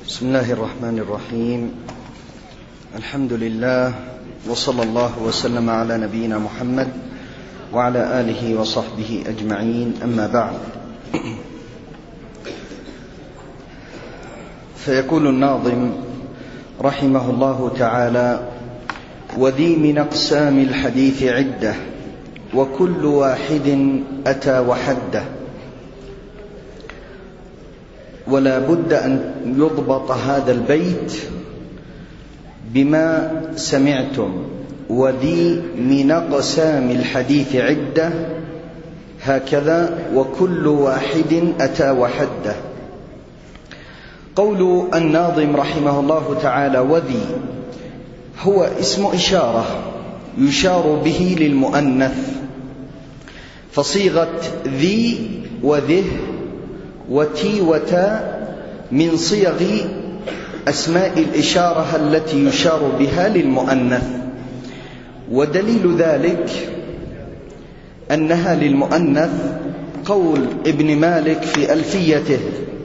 بسم الله الرحمن الرحيم. الحمد لله وصلى الله وسلم على نبينا محمد وعلى آله وصحبه أجمعين، أما بعد. فيقول الناظم رحمه الله تعالى: وذي من أقسام الحديث عدة وكل واحد أتى وحده، ولا بد أن يضبط هذا البيت بما سمعتم: وذي من أقسام الحديث عدة، هكذا وكل واحد أتى وحده. قول الناظم رحمه الله تعالى وذي هو اسم إشارة يشار به للمؤنث، فصيغة ذي وذه وتي وتا من صيغ أسماء الإشارة التي يشار بها للمؤنث، ودليل ذلك أنها للمؤنث قول ابن مالك في ألفيته: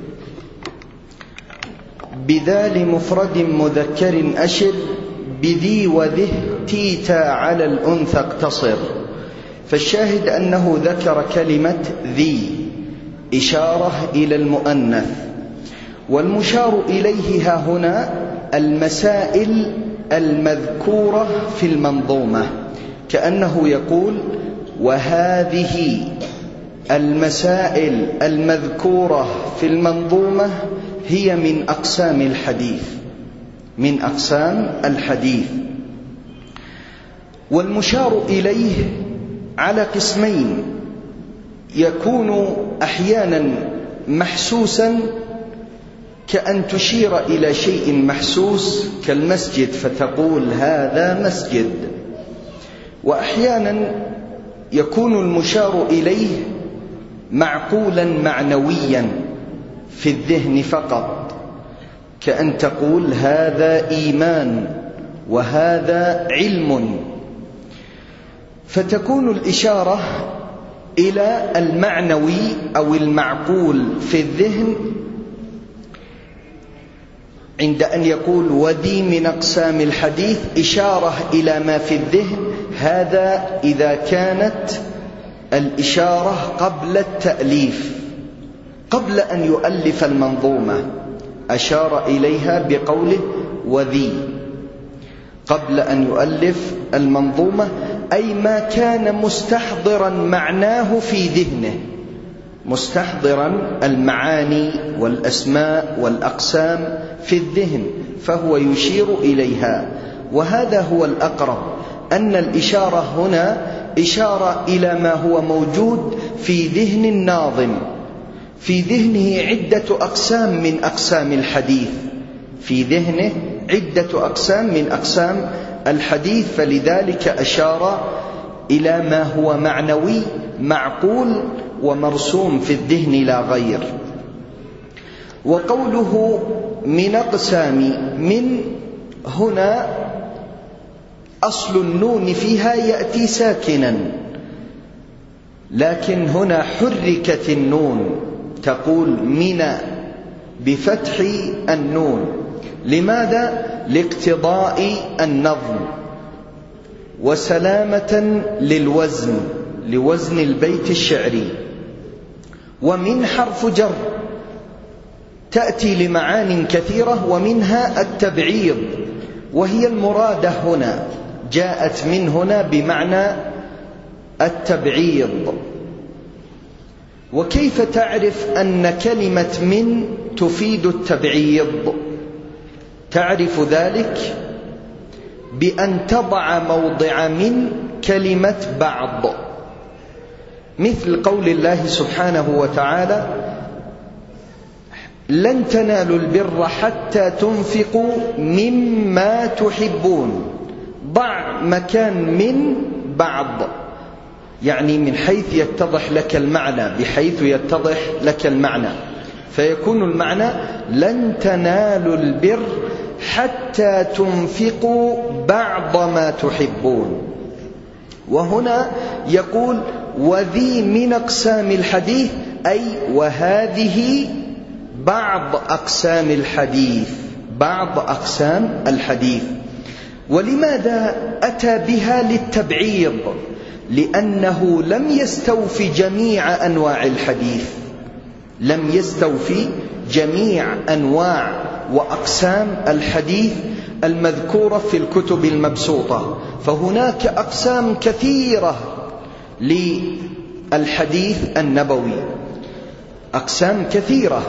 بذا لمفرد مذكر أشر، بذي وذه تيتا على الأنثى اقتصر. فالشاهد أنه ذكر كلمة ذي إشارة إلى المؤنث، والمشار إليه ها هنا المسائل المذكورة في المنظومة، كأنه يقول: وهذه المسائل المذكورة في المنظومة هي من أقسام الحديث، من أقسام الحديث. والمشار إليه على قسمين: يكون أحيانا محسوسا كأن تشير إلى شيء محسوس كالمسجد فتقول هذا مسجد، وأحيانا يكون المشار إليه معقولا معنويا في الذهن فقط، كأن تقول هذا إيمان وهذا علم. فتكون الإشارة إلى المعنوي أو المعقول في الذهن عند أن يقول وذي من أقسام الحديث، إشارة إلى ما في الذهن. هذا إذا كانت الإشارة قبل التأليف، قبل أن يؤلف المنظومة أشار إليها بقوله وذي، قبل أن يؤلف المنظومة، أي ما كان مستحضرا معناه في ذهنه، مستحضرا المعاني والأسماء والأقسام في الذهن، فهو يشير إليها. وهذا هو الأقرب، أن الإشارة هنا إشارة إلى ما هو موجود في ذهن الناظم، في ذهنه عدة أقسام من أقسام الحديث، في ذهنه عدة أقسام من أقسام الحديث، فلذلك أشار إلى ما هو معنوي معقول ومرسوم في الذهن لا غير. وقوله من أقسام، من هنا أصل النون فيها يأتي ساكنا، لكن هنا حركت النون تقول من بفتح النون. لماذا؟ لاقتضاء النظم وسلامة للوزن، لوزن البيت الشعري. ومن حرف جر تأتي لمعان كثيرة، ومنها التبعيض، وهي المرادة هنا، جاءت من هنا بمعنى التبعيض. وكيف تعرف أن كلمة من تفيد التبعيض؟ تعرف ذلك بأن تضع موضع من كلمة بعض، مثل قول الله سبحانه وتعالى: لن تنالوا البر حتى تنفقوا مما تحبون. ضع مكان من بعض، يعني من حيث يتضح لك المعنى، بحيث يتضح لك المعنى، فيكون المعنى لن تنالوا البر حتى تنفقوا بعض ما تحبون. وهنا يقول وذي من أقسام الحديث، أي وهذه بعض أقسام الحديث، بعض أقسام الحديث. ولماذا أتى بها للتبعيض؟ لأنه لم يستوفي جميع أنواع الحديث، لم يستوفي جميع أنواع وأقسام الحديث المذكورة في الكتب المبسوطة. فهناك أقسام كثيرة للحديث النبوي، أقسام كثيرة،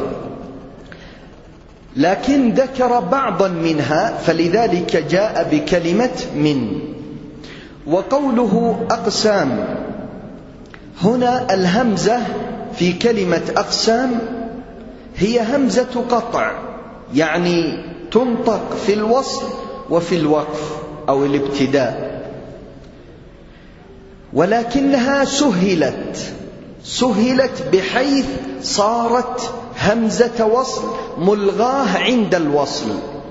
لكن ذكر بعضا منها، فلذلك جاء بكلمة من. وقوله أقسام هنا، الهمزة في كلمة أقسام هي همزة قطع، يعني تنطق في الوصل وفي الوقف أو الابتداء، ولكنها سهلت بحيث صارت همزة وصل ملغاه عند الوصل،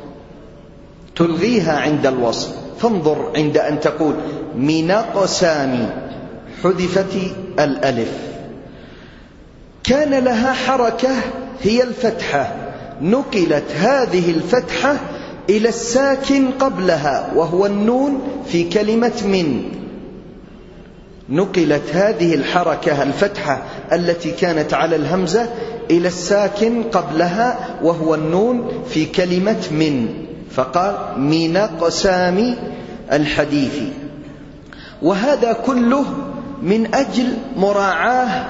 تلغيها عند الوصل. فانظر عند أن تقول من أقسام، حذفت الألف، كان لها حركة هي الفتحة، نقلت هذه الفتحة إلى الساكن قبلها وهو النون في كلمة من. نقلت هذه الحركة الفتحة التي كانت على الهمزة إلى الساكن قبلها وهو النون في كلمة من، فقال من أقسام الحديث. وهذا كله من أجل مراعاة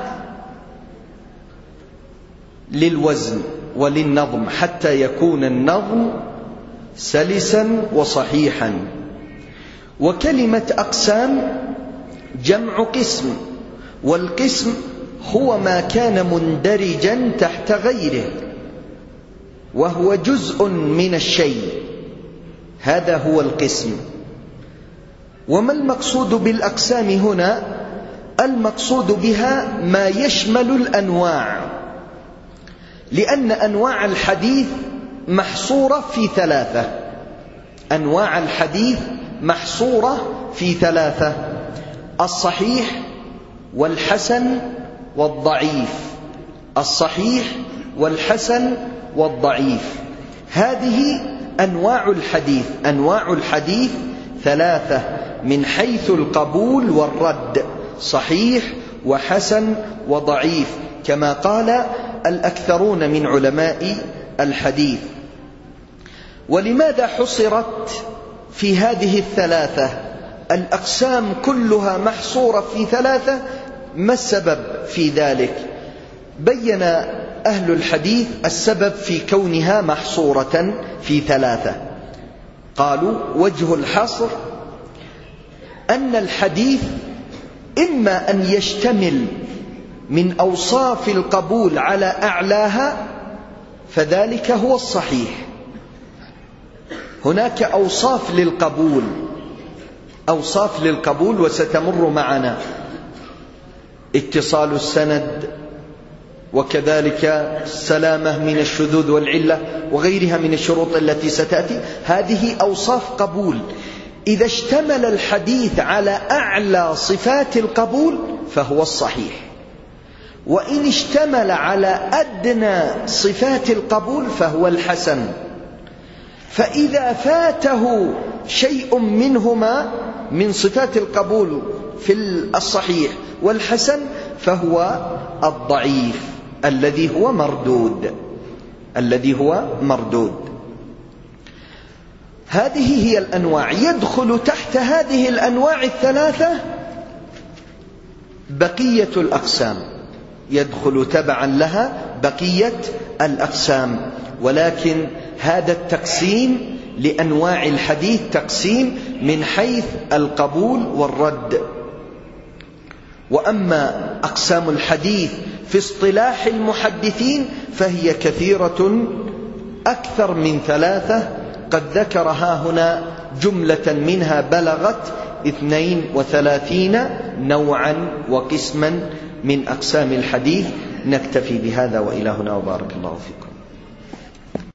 للوزن وللنظم، حتى يكون النظم سلسا وصحيحا. وكلمة أقسام جمع قسم، والقسم هو ما كان مندرجا تحت غيره وهو جزء من الشيء، هذا هو القسم. وما المقصود بالأقسام هنا؟ المقصود بها ما يشمل الأنواع، لأن أنواع الحديث محصورة في ثلاثة. أنواع الحديث محصورة في ثلاثة: الصحيح والحسن والضعيف، الصحيح والحسن والضعيف. هذه أنواع الحديث. أنواع الحديث ثلاثة من حيث القبول والرد: صحيح وحسن وضعيف، كما قال الأكثرون من علماء الحديث. ولماذا حصرت في هذه الثلاثة؟ الأقسام كلها محصورة في ثلاثة، ما السبب في ذلك؟ بين أهل الحديث السبب في كونها محصورة في ثلاثة. قالوا وجه الحصر أن الحديث إما أن يشتمل من أوصاف القبول على أعلاها، فذلك هو الصحيح. هناك أوصاف للقبول، أوصاف للقبول وستمر معنا: اتصال السند، وكذلك السلامة من الشذوذ والعلة وغيرها من الشروط التي ستأتي. هذه أوصاف قبول. إذا اشتمل الحديث على أعلى صفات القبول فهو الصحيح، وإن اشتمل على أدنى صفات القبول فهو الحسن. فإذا فاته شيء منهما من صفات القبول في الصحيح والحسن فهو الضعيف الذي هو مردود، الذي هو مردود. هذه هي الأنواع. يدخل تحت هذه الأنواع الثلاثة بقية الأقسام، يدخل تبعا لها بقية الأقسام. ولكن هذا التقسيم لأنواع الحديث تقسيم من حيث القبول والرد. وأما أقسام الحديث في اصطلاح المحدثين فهي كثيرة، أكثر من ثلاثة، قد ذكرها هنا جملة منها بلغت 32 نوعا وقسما من أقسام الحديث. نكتفي بهذا وإلى هنا، وبارك الله فيكم.